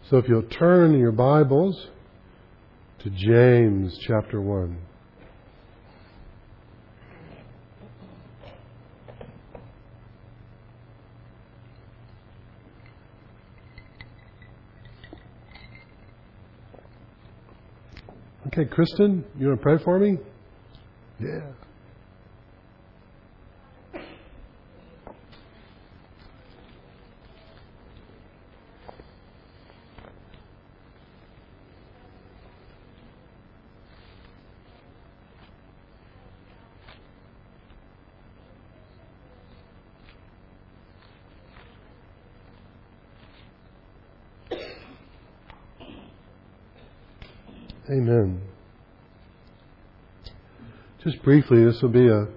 So if you'll turn in your Bibles to James chapter 1. Okay, Kristen, you want to pray for me? Yeah. Amen. Just briefly, this will be it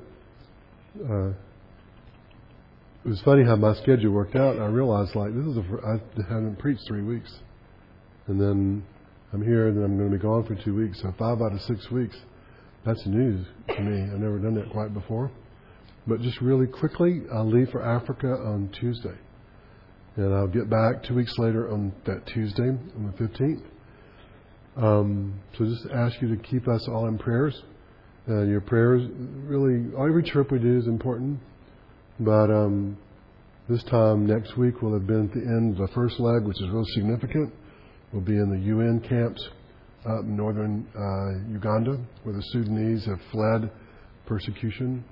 was funny how my schedule worked out. And I realized, I haven't preached 3 weeks. And then I'm here, and then I'm going to be gone for 2 weeks. So 5 out of 6 weeks, that's news to me. I've never done that quite before. But just really quickly, I'll leave for Africa on Tuesday. And I'll get back 2 weeks later on that Tuesday, on the 15th. So just ask you to keep us all in prayers. Your prayers, really, every trip we do is important. But this time next week we'll have been at the end of the first leg, which is real significant. We'll be in the UN camps up in northern Uganda, where the Sudanese have fled persecution.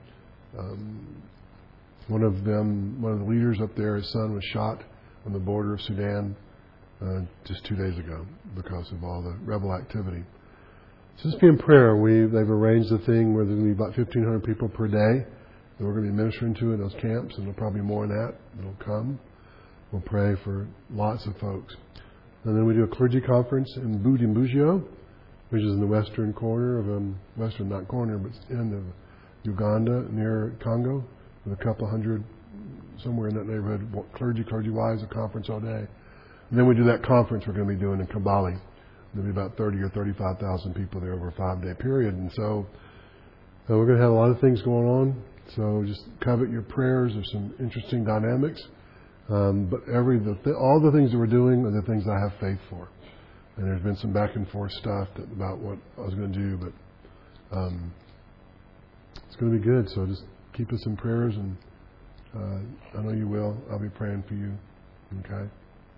One of the leaders up there, his son was shot on the border of Sudan just 2 days ago because of all the rebel activity. So just be in prayer. They've arranged a thing where there'll be about 1,500 people per day that we're going to be ministering to in those camps, and there'll probably more than that that'll come. We'll pray for lots of folks. And then we do a clergy conference in Bujumbura, which is in the western corner of end of Uganda, near Congo, with a couple hundred, somewhere in that neighborhood, clergy-wise, a conference all day. And then we do that conference we're going to be doing in Kabali. There'll be about 30 or 35,000 people there over a 5-day period. And so we're going to have a lot of things going on. So just covet your prayers. There's some interesting dynamics. But all the things that we're doing are the things I have faith for. And there's been some back and forth stuff about what I was going to do. But it's going to be good. So just keep us in prayers. And I know you will. I'll be praying for you. Okay?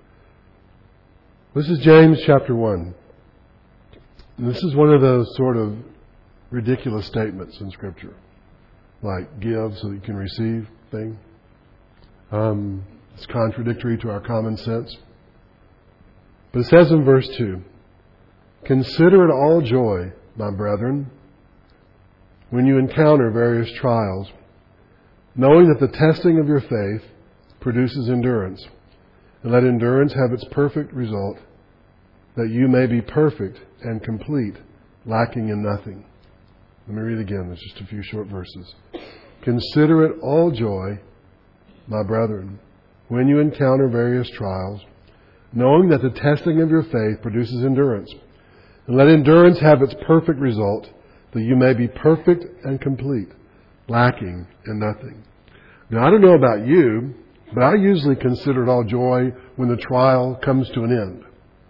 This is James chapter 1. And this is one of those sort of ridiculous statements in Scripture. Like, give so that you can receive thing. It's contradictory to our common sense. But it says in verse 2, "Consider it all joy, my brethren, when you encounter various trials, knowing that the testing of your faith produces endurance. And let endurance have its perfect result, that you may be perfect and complete, lacking in nothing." Let me read it again. There's just a few short verses. "Consider it all joy, my brethren, when you encounter various trials, knowing that the testing of your faith produces endurance. And let endurance have its perfect result, that you may be perfect and complete, lacking in nothing." Now, I don't know about you, but I usually consider it all joy when the trial comes to an end.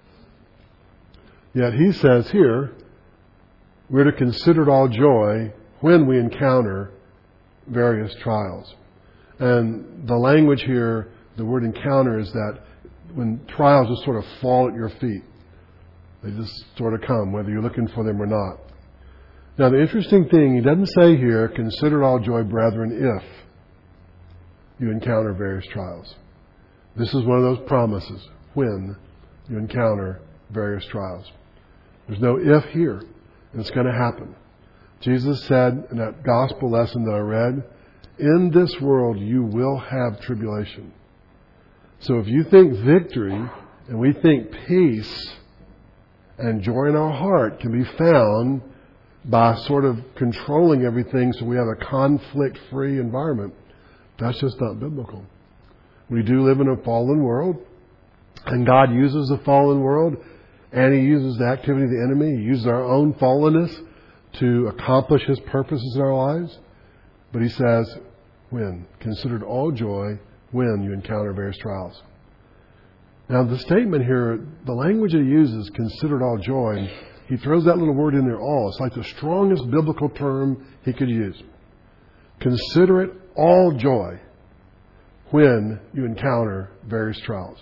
Yet he says here, we're to consider it all joy when we encounter various trials. And the language here, the word encounter, is that when trials just sort of fall at your feet. They just sort of come, whether you're looking for them or not. Now, the interesting thing, he doesn't say here, "Consider it all joy, brethren, if you encounter various trials." This is one of those promises, when you encounter various trials. There's no if here. It's going to happen. Jesus said in that gospel lesson that I read, "In this world you will have tribulation." So if you think victory and we think peace and joy in our heart can be found by sort of controlling everything so we have a conflict-free environment, that's just not biblical. We do live in a fallen world, and God uses the fallen world, and He uses the activity of the enemy. He uses our own fallenness to accomplish His purposes in our lives. But He says, when? Consider it all joy when you encounter various trials. Now the statement here, the language he uses, consider it all joy, he throws that little word in there, all. It's like the strongest biblical term he could use. Consider it all joy when you encounter various trials.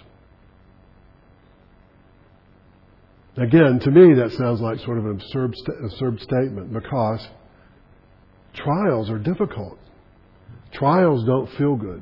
Again, to me, that sounds like sort of an absurd statement, because trials are difficult. Trials don't feel good.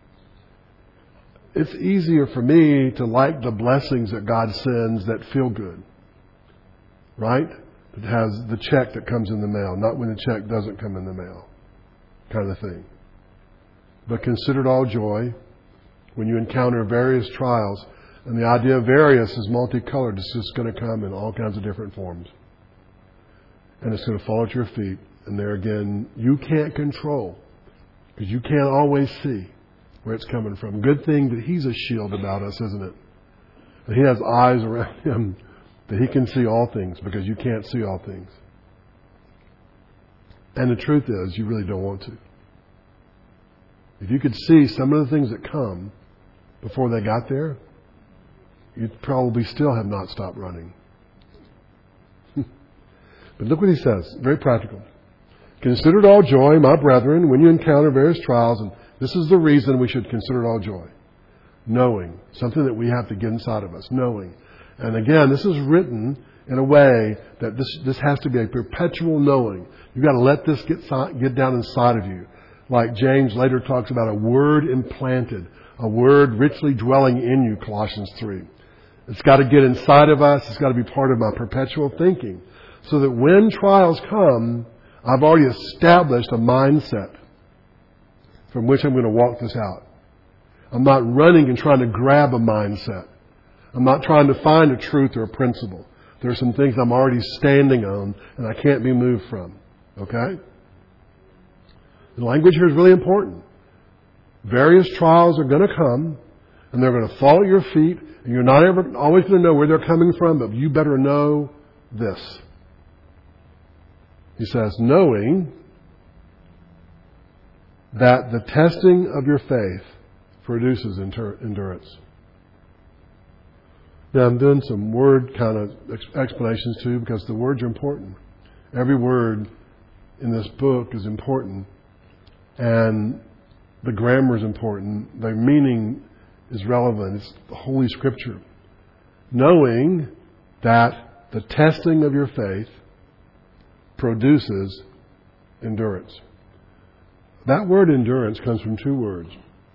It's easier for me to like the blessings that God sends that feel good. Right? It has the check that comes in the mail, not when the check doesn't come in the mail, kind of thing. But consider it all joy when you encounter various trials. And the idea of various is multicolored. It's just going to come in all kinds of different forms. And it's going to fall at your feet. And there again, you can't control, because you can't always see where it's coming from. Good thing that He's a shield about us, isn't it? That He has eyes around Him, that He can see all things, because you can't see all things. And the truth is, you really don't want to. If you could see some of the things that come before they got there, you'd probably still have not stopped running. But look what he says, very practical. Consider it all joy, my brethren, when you encounter various trials, and this is the reason we should consider it all joy. Knowing, something that we have to get inside of us, knowing. And again, this is written in a way that this has to be a perpetual knowing. You've got to let this get down inside of you. Like James later talks about a word implanted, a word richly dwelling in you, Colossians 3. It's got to get inside of us. It's got to be part of my perpetual thinking. So that when trials come, I've already established a mindset from which I'm going to walk this out. I'm not running and trying to grab a mindset. I'm not trying to find a truth or a principle. There are some things I'm already standing on and I can't be moved from. Okay? The language here is really important. Various trials are going to come, and they're going to fall at your feet, and you're not ever always going to know where they're coming from, but you better know this. He says, knowing that the testing of your faith produces endurance. Now, I'm doing some word kind of explanations too, because the words are important. Every word in this book is important, and the grammar is important. The meaning is relevant. It's the Holy Scripture. Knowing that the testing of your faith produces endurance. That word endurance comes from two words.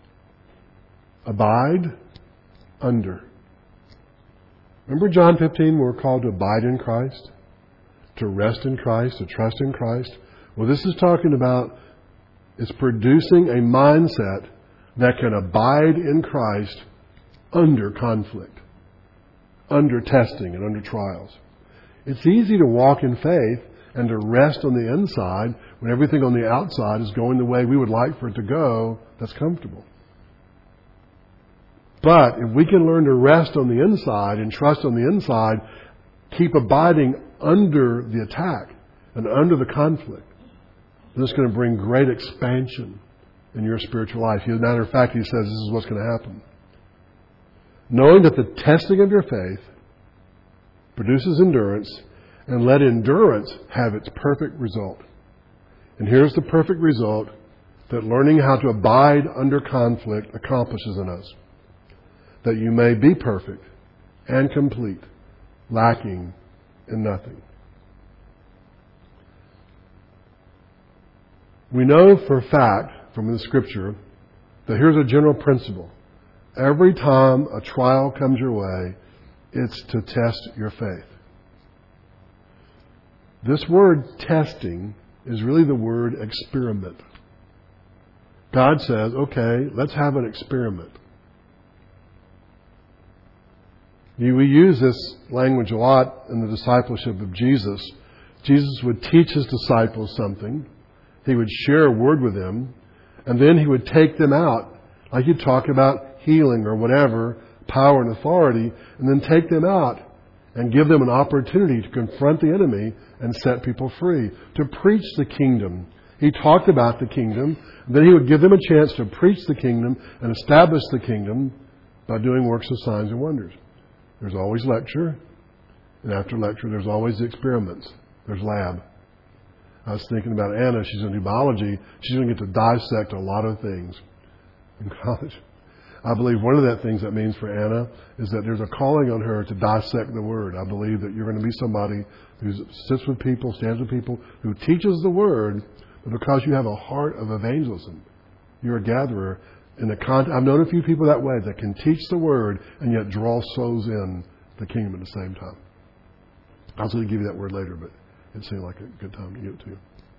Abide, under. Remember John 15, we're called to abide in Christ, to rest in Christ, to trust in Christ. Well, this is talking about, it's producing a mindset that can abide in Christ under conflict, under testing and under trials. It's easy to walk in faith and to rest on the inside when everything on the outside is going the way we would like for it to go. That's comfortable. But if we can learn to rest on the inside and trust on the inside, keep abiding under the attack and under the conflict, then it's going to bring great expansion in your spiritual life. As a matter of fact, he says this is what's going to happen. Knowing that the testing of your faith produces endurance, and let endurance have its perfect result. And here's the perfect result that learning how to abide under conflict accomplishes in us. That you may be perfect and complete, lacking in nothing. We know for a fact from the Scripture that here's a general principle. Every time a trial comes your way, it's to test your faith. This word testing is really the word experiment. God says, okay, let's have an experiment. We use this language a lot in the discipleship of Jesus. Jesus would teach His disciples something. He would share a word with them. And then He would take them out. Like He'd talk about healing or whatever, power and authority. And then take them out and give them an opportunity to confront the enemy and set people free. To preach the kingdom. He talked about the kingdom. Then He would give them a chance to preach the kingdom and establish the kingdom by doing works of signs and wonders. There's always lecture, and after lecture there's always the experiments. There's lab. I was thinking about Anna. She's going to do biology. She's going to get to dissect a lot of things in college. I believe one of the things that means for Anna is that there's a calling on her to dissect the Word. I believe that you're going to be somebody who sits with people, stands with people, who teaches the Word, but because you have a heart of evangelism, you're a gatherer. I've known a few people that way that can teach the Word and yet draw souls in the kingdom at the same time. I was going to give you that word later, but it seemed like a good time to give it to you.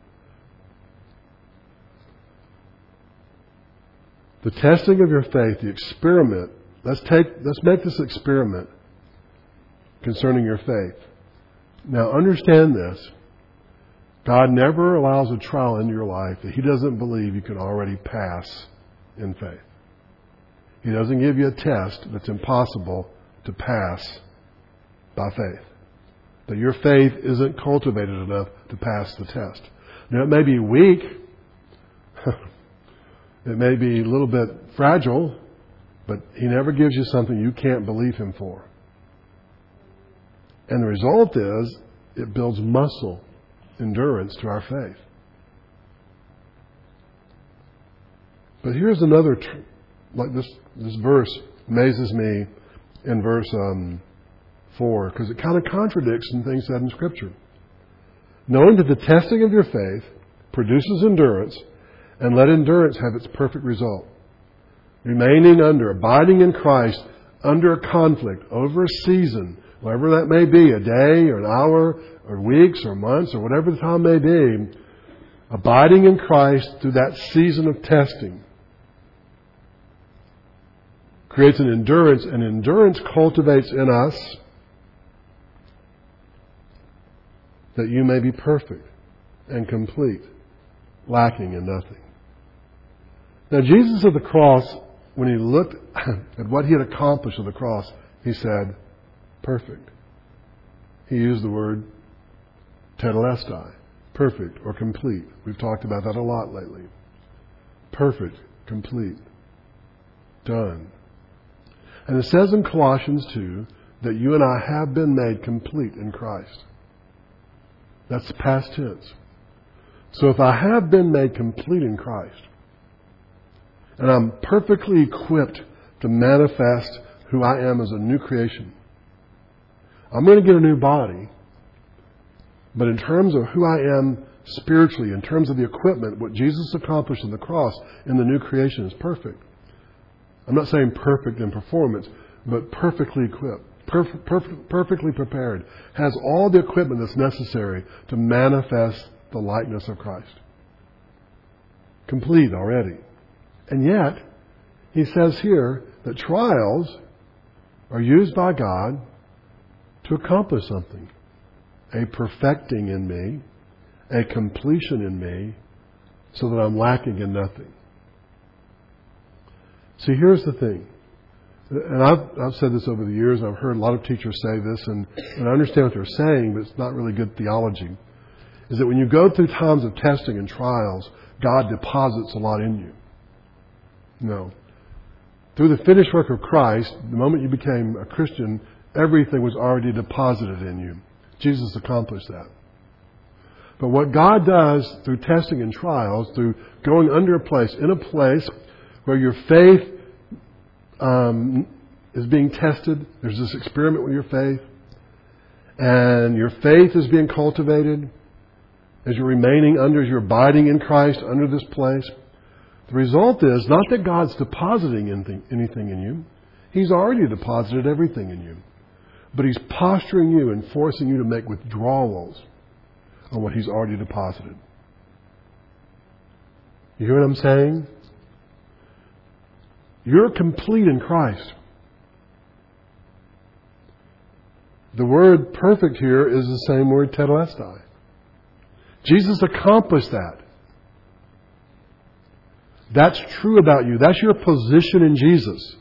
The testing of your faith, the experiment. Let's make this experiment concerning your faith. Now understand this. God never allows a trial into your life that He doesn't believe you can already pass in faith. He doesn't give you a test that's impossible to pass by faith. That your faith isn't cultivated enough to pass the test. Now it may be weak. It may be a little bit fragile, but He never gives you something you can't believe Him for. And the result is it builds muscle, endurance to our faith. But here's another, like this verse amazes me in verse 4, because it kind of contradicts some things said in Scripture. Knowing that the testing of your faith produces endurance, and let endurance have its perfect result. Remaining abiding in Christ under a conflict over a season, whatever that may be, a day or an hour or weeks or months or whatever the time may be, abiding in Christ through that season of testing creates an endurance, and endurance cultivates in us that you may be perfect and complete, lacking in nothing. Now, Jesus at the cross, when He looked at what He had accomplished at the cross, He said, perfect. He used the word tetelestai, perfect or complete. We've talked about that a lot lately. Perfect, complete, done. And it says in Colossians 2 that you and I have been made complete in Christ. That's past tense. So if I have been made complete in Christ, and I'm perfectly equipped to manifest who I am as a new creation, I'm going to get a new body. But in terms of who I am spiritually, in terms of the equipment, what Jesus accomplished on the cross in the new creation is perfect. I'm not saying perfect in performance, but perfectly equipped, perfectly prepared, has all the equipment that's necessary to manifest the likeness of Christ. Complete already. And yet, He says here that trials are used by God to accomplish something. A perfecting in me, a completion in me, so that I'm lacking in nothing. See, here's the thing. And I've said this over the years, and I've heard a lot of teachers say this, and I understand what they're saying, but it's not really good theology. Is that when you go through times of testing and trials, God deposits a lot in you. No. Through the finished work of Christ, the moment you became a Christian, everything was already deposited in you. Jesus accomplished that. But what God does through testing and trials, through going under a place, in a place where your faith is being tested, there's this experiment with your faith, and your faith is being cultivated as you're remaining under, as you're abiding in Christ under this place. The result is not that God's depositing anything in you. He's already deposited everything in you. But He's posturing you and forcing you to make withdrawals on what He's already deposited. You hear what I'm saying? You're complete in Christ. The word perfect here is the same word tetelestai. Jesus accomplished that. That's true about you. That's your position in Jesus.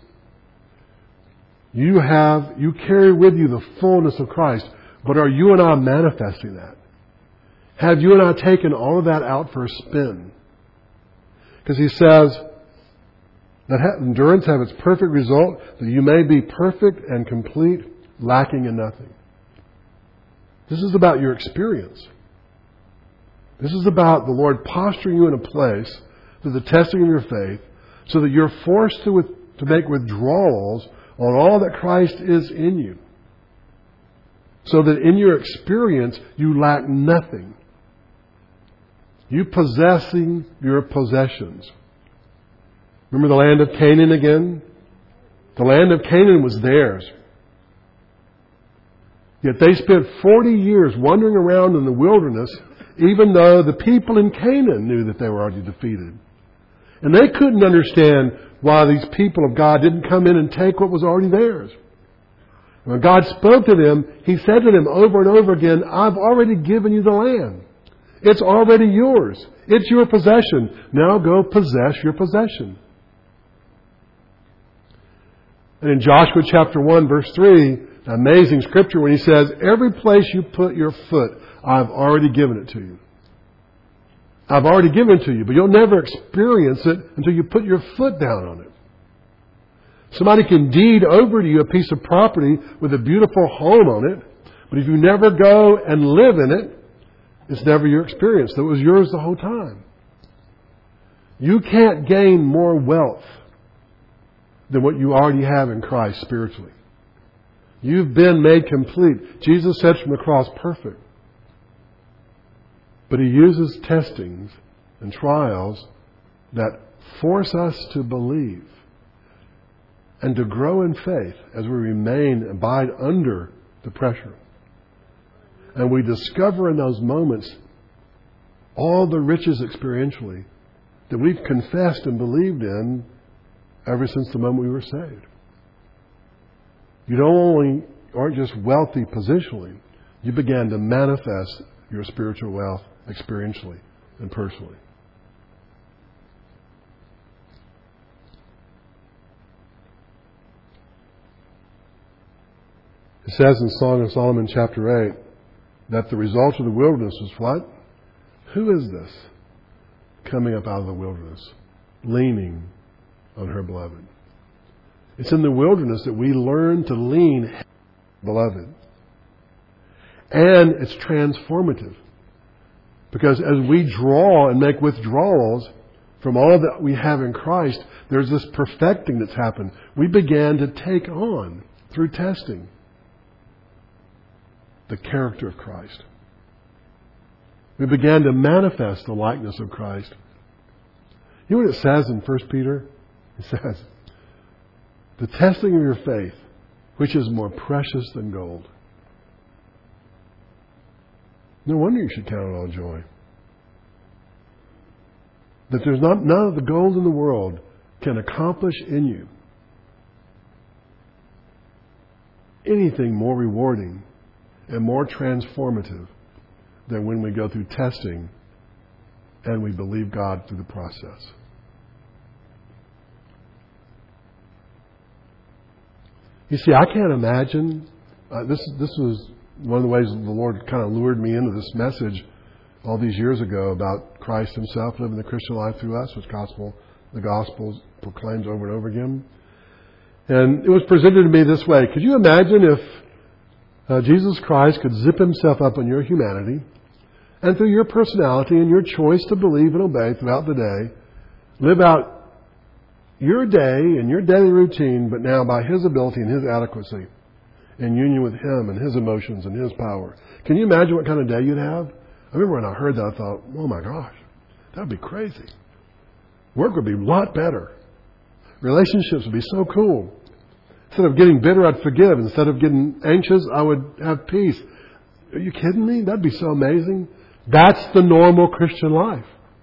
You carry with you the fullness of Christ. But are you and I manifesting that? Have you and I taken all of that out for a spin? Because He says, Let endurance have its perfect result, that you may be perfect and complete, lacking in nothing. This is about your experience. This is about the Lord posturing you in a place through the testing of your faith so that you're forced to make withdrawals on all that Christ is in you. So that in your experience you lack nothing. You possessing your possessions. Remember the land of Canaan again? The land of Canaan was theirs. Yet they spent 40 years wandering around in the wilderness, even though the people in Canaan knew that they were already defeated. And they couldn't understand why these people of God didn't come in and take what was already theirs. When God spoke to them, He said to them over and over again, I've already given you the land. It's already yours. It's your possession. Now go possess your possession. And in Joshua chapter 1 verse 3, amazing scripture when He says, every place you put your foot, I've already given it to you. I've already given it to you, but you'll never experience it until you put your foot down on it. Somebody can deed over to you a piece of property with a beautiful home on it, but if you never go and live in it, it's never your experience. That was yours the whole time. You can't gain more wealth than what you already have in Christ spiritually. You've been made complete. Jesus said from the cross, perfect. But He uses testings and trials that force us to believe and to grow in faith as we remain, abide under the pressure. And we discover in those moments all the riches experientially that we've confessed and believed in ever since the moment we were saved. You aren't just wealthy positionally, you began to manifest your spiritual wealth experientially and personally. It says in Song of Solomon chapter 8 that the result of the wilderness was what? Who is this coming up out of the wilderness, leaning on her beloved? It's in the wilderness that we learn to lean, beloved. And it's transformative. Because as we draw and make withdrawals from all that we have in Christ, there's this perfecting that's happened. We began to take on, through testing, the character of Christ. We began to manifest the likeness of Christ. You know what it says in 1 Peter? It says, the testing of your faith, which is more precious than gold. No wonder you should count it all joy. That there's none of the gold in the world can accomplish in you anything more rewarding and more transformative than when we go through testing and we believe God through the process. You see, I can't imagine. This was one of the ways the Lord kind of lured me into this message all these years ago about Christ Himself living the Christian life through us, which the gospel proclaims over and over again. And it was presented to me this way. Could you imagine if Jesus Christ could zip Himself up on your humanity and through your personality and your choice to believe and obey throughout the day, live out your day and your daily routine, but now by His ability and His adequacy, in union with Him and His emotions and His power. Can you imagine what kind of day you'd have? I remember when I heard that, I thought, oh my gosh, that would be crazy. Work would be a lot better. Relationships would be so cool. Instead of getting bitter, I'd forgive. Instead of getting anxious, I would have peace. Are you kidding me? That'd be so amazing. That's the normal Christian life.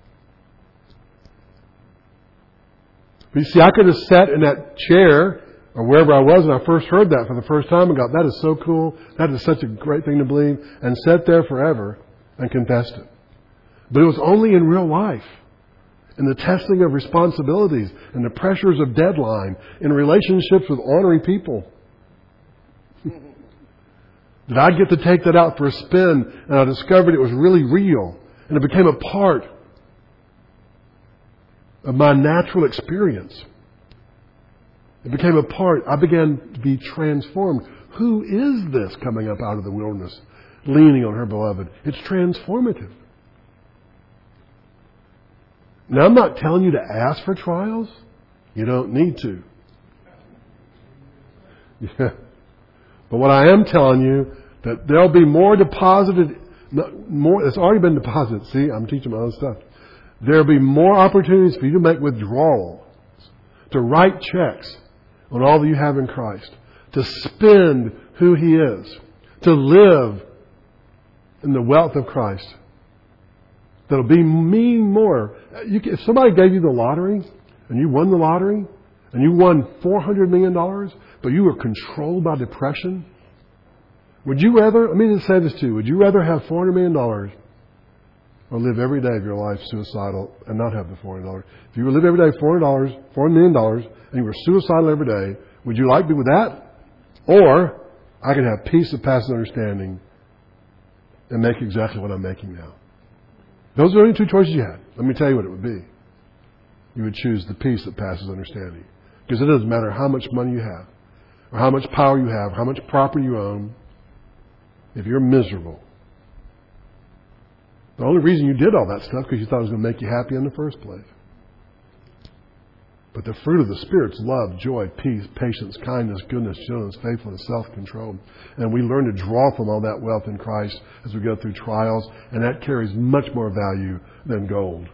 But you see, I could have sat in that chair or wherever I was when I first heard that for the first time and got, that is so cool. That is such a great thing to believe. And sat there forever and confessed it. But it was only in real life, in the testing of responsibilities and the pressures of deadline, in relationships with honoring people, that I'd get to take that out for a spin, and I discovered it was really real. And it became a part of my natural experience. It became a part. I began to be transformed. Who is this coming up out of the wilderness, leaning on her beloved? It's transformative. Now, I'm not telling you to ask for trials. You don't need to. Yeah. But what I am telling you, that there'll be more deposited, more, it's already been deposited. See, I'm teaching my own stuff. There'll be more opportunities for you to make withdrawals, to write checks on all that you have in Christ, to spend who He is, to live in the wealth of Christ. That'll be mean more. If somebody gave you the lottery and you won the lottery and you won $400 million, but you were controlled by depression, would you rather, let me just say this to you, would you rather have $400 million or live every day of your life suicidal and not have the $400? If you would live every day $400 million, and you were suicidal every day, would you like to be with that? Or I can have peace that passes understanding and make exactly what I'm making now. Those are the only two choices you had. Let me tell you what it would be. You would choose the peace that passes understanding. Because it doesn't matter how much money you have, or how much power you have, or how much property you own. If you're miserable, the only reason you did all that stuff because you thought it was going to make you happy in the first place. But the fruit of the Spirit's love, joy, peace, patience, kindness, goodness, gentleness, faithfulness, self-control. And we learn to draw from all that wealth in Christ as we go through trials. And that carries much more value than gold.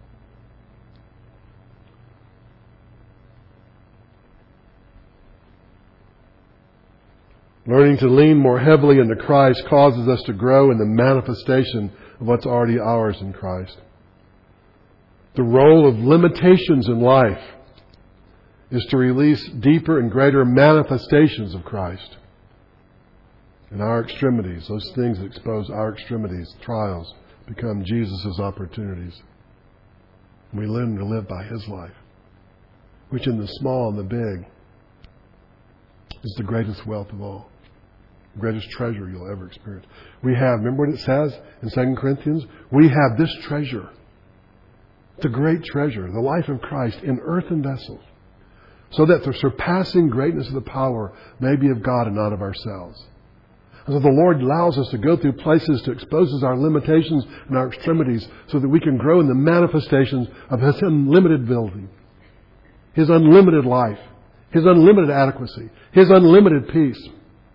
Learning to lean more heavily into Christ causes us to grow in the manifestation of what's already ours in Christ. The role of limitations in life is to release deeper and greater manifestations of Christ. In our extremities, those things that expose our extremities, trials, become Jesus' opportunities. We learn to live by His life, which in the small and the big is the greatest wealth of all. The greatest treasure you'll ever experience. We have, remember what it says in 2 Corinthians? We have this treasure. It's a great treasure, the life of Christ in earthen vessels, so that the surpassing greatness of the power may be of God and not of ourselves. And so the Lord allows us to go through places to expose our limitations and our extremities so that we can grow in the manifestations of His unlimited ability, His unlimited life, His unlimited adequacy, His unlimited peace.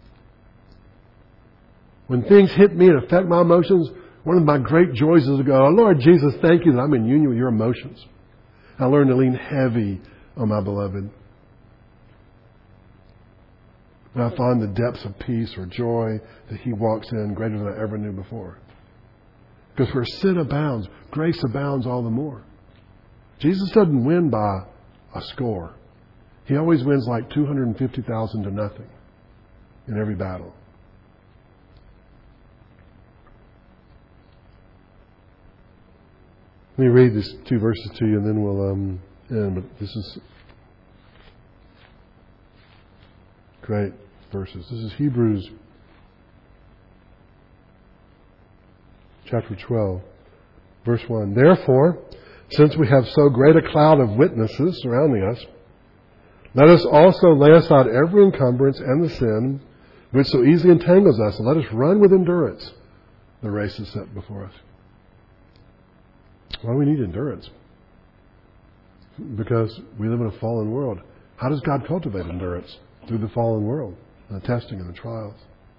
When things hit me and affect my emotions, one of my great joys is to go, oh, Lord Jesus, thank you that I'm in union with your emotions. I learn to lean heavy on my beloved. And I find the depths of peace or joy that He walks in greater than I ever knew before. Because where sin abounds, grace abounds all the more. Jesus doesn't win by a score. He always wins like 250,000 to nothing in every battle. Let me read these two verses to you and then we'll end. But this is great verses. This is Hebrews chapter 12, verse 1. Therefore, since we have so great a cloud of witnesses surrounding us, let us also lay aside every encumbrance and the sin which so easily entangles us, and let us run with endurance the race is set before us. Why do we need endurance? Because we live in a fallen world. How does God cultivate endurance? Through the fallen world, the testing and the trials.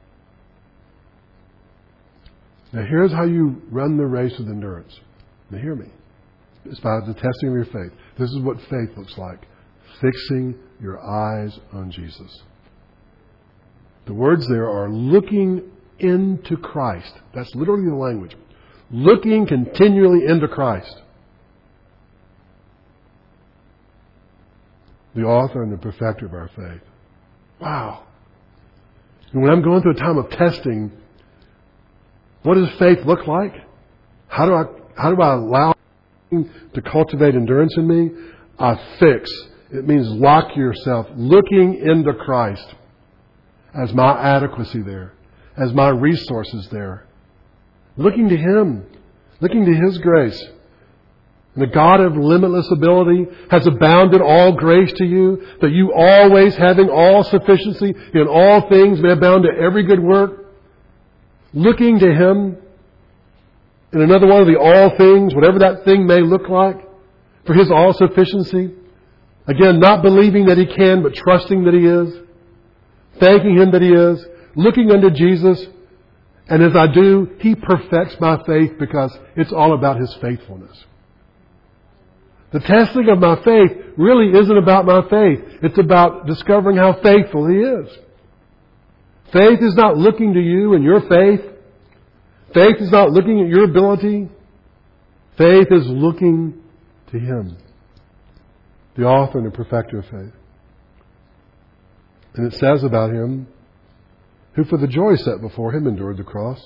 Now here's how you run the race with endurance. Now hear me. It's by the testing of your faith. This is what faith looks like. Fixing your eyes on Jesus. The words there are looking into Christ. That's literally the language. Looking continually into Christ. The author and the perfecter of our faith. Wow. And when I'm going through a time of testing, what does faith look like? How do I allow to cultivate endurance in me? I fix. It means lock yourself, looking into Christ as my adequacy there, as my resources there. Looking to Him, looking to His grace. And the God of limitless ability has abounded all grace to you, that you always having all sufficiency in all things may abound to every good work. Looking to Him in another one of the all things, whatever that thing may look like, for His all sufficiency. Again, not believing that He can, but trusting that He is. Thanking Him that He is. Looking unto Jesus. And as I do, He perfects my faith because it's all about His faithfulness. The testing of my faith really isn't about my faith. It's about discovering how faithful He is. Faith is not looking to you and your faith. Faith is not looking at your ability. Faith is looking to Him, the author and the perfecter of faith. And it says about Him, who for the joy set before Him endured the cross.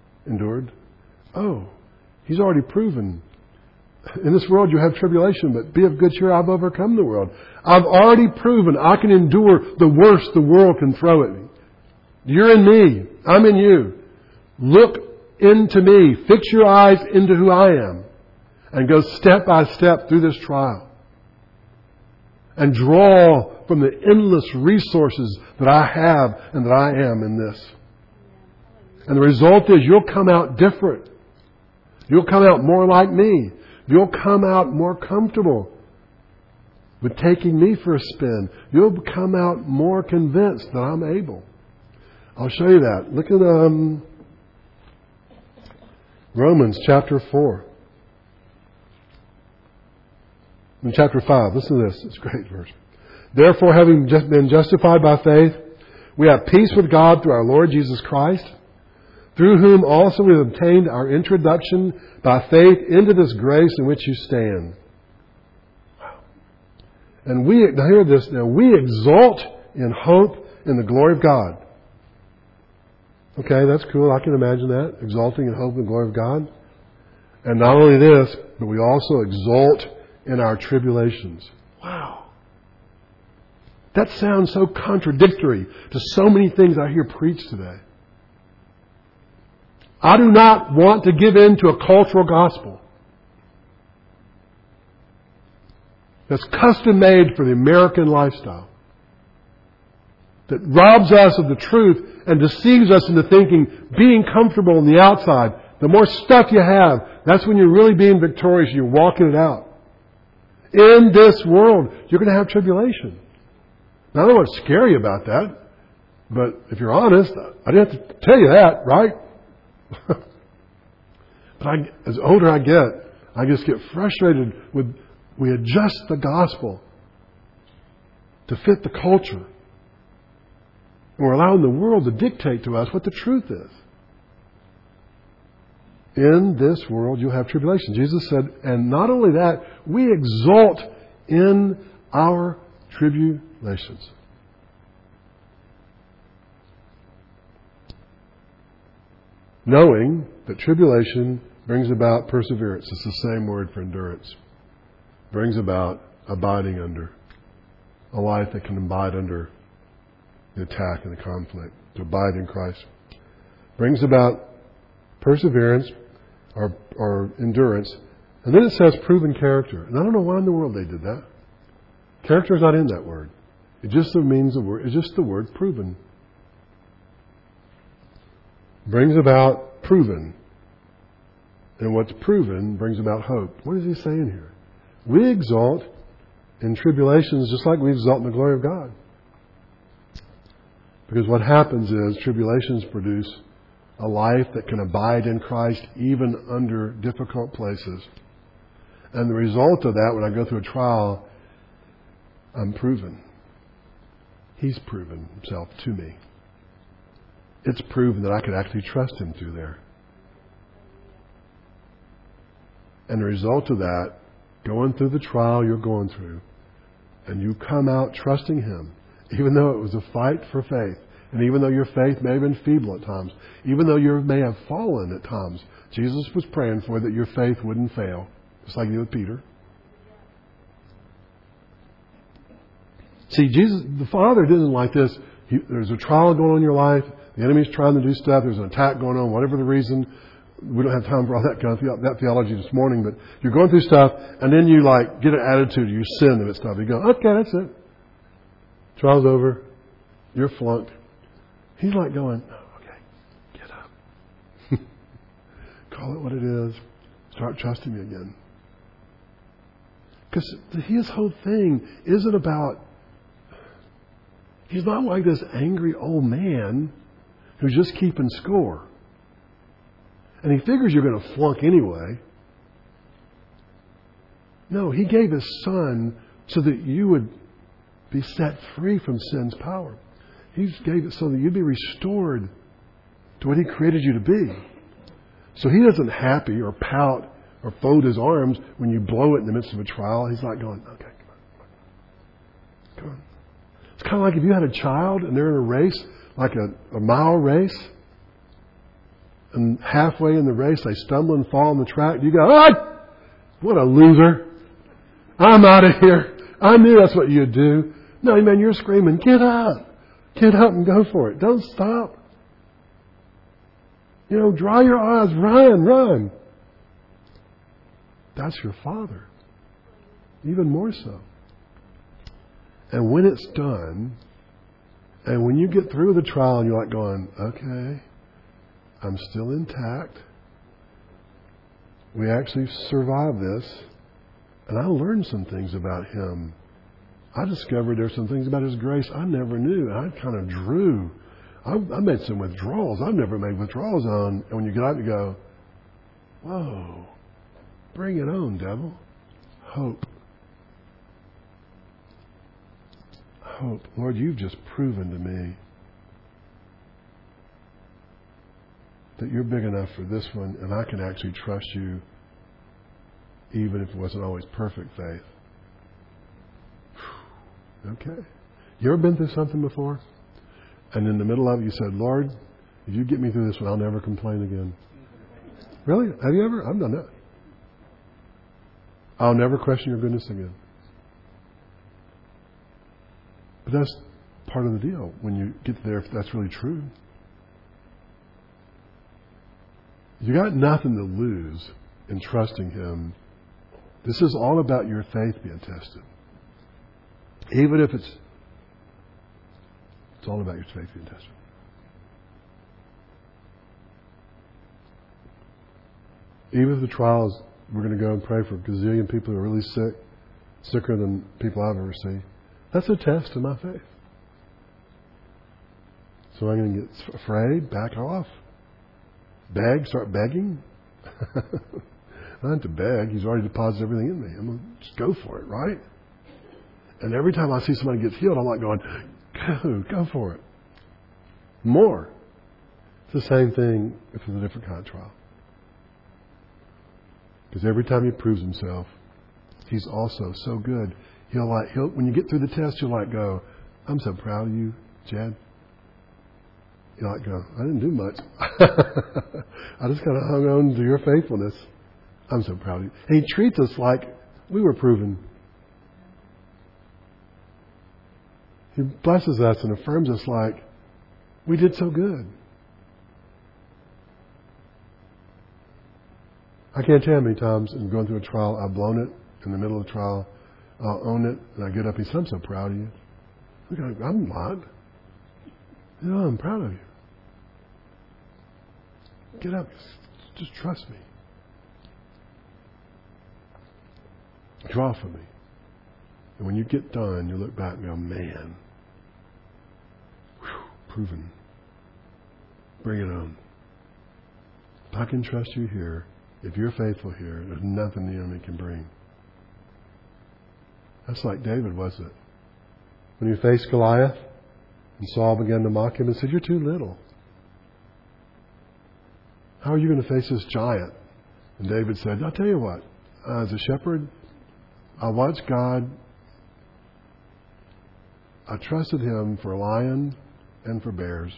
Oh, He's already proven. In this world you have tribulation, but be of good cheer, I've overcome the world. I've already proven I can endure the worst the world can throw at me. You're in me. I'm in you. Look into me. Fix your eyes into who I am. And go step by step through this trial. And draw from the endless resources that I have and that I am in this. And the result is you'll come out different. You'll come out more like me. You'll come out more comfortable with taking me for a spin. You'll come out more convinced that I'm able. I'll show you that. Look at Romans chapter 4. In chapter 5, listen to this. It's a great verse. Therefore, having just been justified by faith, we have peace with God through our Lord Jesus Christ, through whom also we have obtained our introduction by faith into this grace in which you stand. Wow. And now hear this, now we exult in hope in the glory of God. Okay, that's cool. I can imagine that. Exulting in hope in the glory of God. And not only this, but we also exult in our tribulations. Wow. That sounds so contradictory to so many things I hear preached today. I do not want to give in to a cultural gospel that's custom made for the American lifestyle, that robs us of the truth and deceives us into thinking being comfortable on the outside, the more stuff you have, that's when you're really being victorious. You're walking it out. In this world, you're going to have tribulation. Now, I don't know what's scary about that, but if you're honest, I didn't have to tell you that, right? But as older I get, I just get frustrated with we adjust the gospel to fit the culture. And we're allowing the world to dictate to us what the truth is. In this world you'll have tribulation. Jesus said, and not only that, we exult in our tribulations. Knowing that tribulation brings about perseverance. It's the same word for endurance. Brings about abiding under. A life that can abide under the attack and the conflict. To abide in Christ. Brings about perseverance or endurance. And then it says proven character. And I don't know why in the world they did that. Character is not in that word. It just means it's just the word proven. Brings about proven. And what's proven brings about hope. What is he saying here? We exalt in tribulations just like we exalt in the glory of God. Because what happens is tribulations produce a life that can abide in Christ even under difficult places. And the result of that, when I go through a trial, I'm proven. He's proven himself to me. It's proven that I could actually trust him through there. And the result of that, going through the trial you're going through, and you come out trusting him, even though it was a fight for faith, and even though your faith may have been feeble at times, even though you may have fallen at times, Jesus was praying for that your faith wouldn't fail, just like he did with Peter. See, Jesus, the Father didn't like this. There's a trial going on in your life. The enemy's trying to do stuff. There's an attack going on, whatever the reason. we don't have time for all that kind of that theology this morning, but you're going through stuff, and then you like get an attitude, you sin and stuff. You go, okay, that's it. Trial's over. You're flunked. He's like going, oh, okay, get up. Call it what it is. Start trusting me again. Because his whole thing isn't about, he's not like this angry old man who's just keeping score. And he figures you're going to flunk anyway. No, he gave his son so that you would be set free from sin's power. He gave it so that you'd be restored to what he created you to be. So he doesn't happy or pout or fold his arms when you blow it in the midst of a trial. He's like going, okay, come on. It's kind of like if you had a child and they're in a race, like a mile race, and halfway in the race they stumble and fall on the track. You go, ah, what a loser. I'm out of here. I knew that's what you'd do. No, man, you're screaming, get up. Get up and go for it. Don't stop. Dry your eyes. Run. That's your Father. Even more so. And when it's done, and when you get through the trial and you're like going, okay, I'm still intact. We actually survived this. And I learned some things about Him. I discovered there's some things about His grace I never knew. I kind of drew. I made some withdrawals I've never made withdrawals on. And when you get out, you go, whoa, bring it on, devil. Hope. Hope. Lord, you've just proven to me that you're big enough for this one, and I can actually trust you even if it wasn't always perfect faith. Okay. You ever been through something before? And in the middle of it you said, Lord, if you get me through this one, I'll never complain again. Really? Have you ever? I've done that. I'll never question your goodness again. But that's part of the deal. When you get there, if that's really true. You got nothing to lose in trusting Him. This is all about your faith being tested. Even if it's all about your faith being tested. Even if the trials, we're going to go and pray for a gazillion people who are really sick, sicker than people I've ever seen. That's a test of my faith. So I'm going to get afraid, back off, beg, start begging. I don't have to beg. He's already deposited everything in me. I'm going to just go for it, right? And every time I see somebody gets healed, I'm like going, go for it. More. It's the same thing if it's a different kind of trial. Because every time He proves Himself, He's also so good. He'll when you get through the test, you'll like go, I'm so proud of you, Jed. You'll like go, I didn't do much. I just kind of hung on to your faithfulness. I'm so proud of you. And He treats us like we were proven. He blesses us and affirms us like we did so good. I can't tell you how many times in going through a trial, I've blown it in the middle of the trial. I'll own it, and I get up. He says, I'm so proud of you. I'm not. I'm proud of you. Get up. Just trust me. Draw for me. And when you get done, you look back and go, man, proven. Bring it on. If I can trust you here, if you're faithful here, there's nothing the enemy can bring. That's like David, wasn't it? When he faced Goliath and Saul began to mock him and said, you're too little. How are you going to face this giant? And David said, I'll tell you what, as a shepherd, I watched God. I trusted Him for a lion and for bears.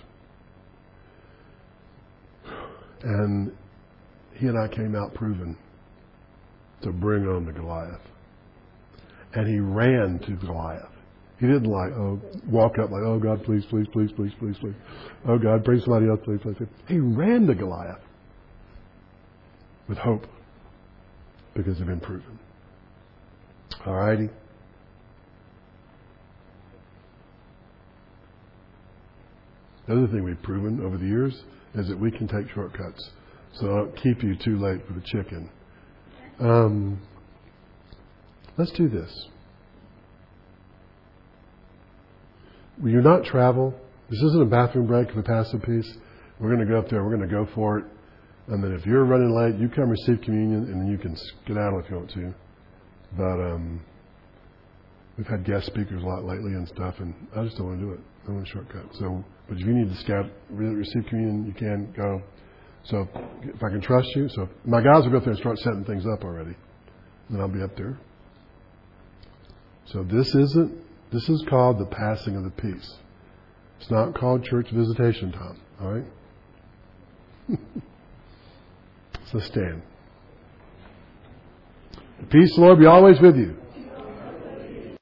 And He and I came out proven to bring on the Goliath. And he ran to Goliath. He didn't walk up like, oh God, please, please, please, please, please, please. Oh God, bring somebody else, please, please, please. He ran to Goliath. with hope because they've been proven. All righty. The other thing we've proven over the years is that we can take shortcuts. So I don't keep you too late for the chicken. Let's do this. Will you not travel? This isn't a bathroom break if we pass a piece. We're going to go up there. We're going to go for it. And then if you're running late, you come receive communion, and then you can skedaddle if you want to. But we've had guest speakers a lot lately and stuff, and I just don't want to do it. I want a shortcut. So, but if you need to receive communion, you can go. So if I can trust you, so my guys will go up there and start setting things up already. Then I'll be up there. So this is called the passing of the peace. It's not called church visitation time. All right? So stand. The peace of the Lord be always with you.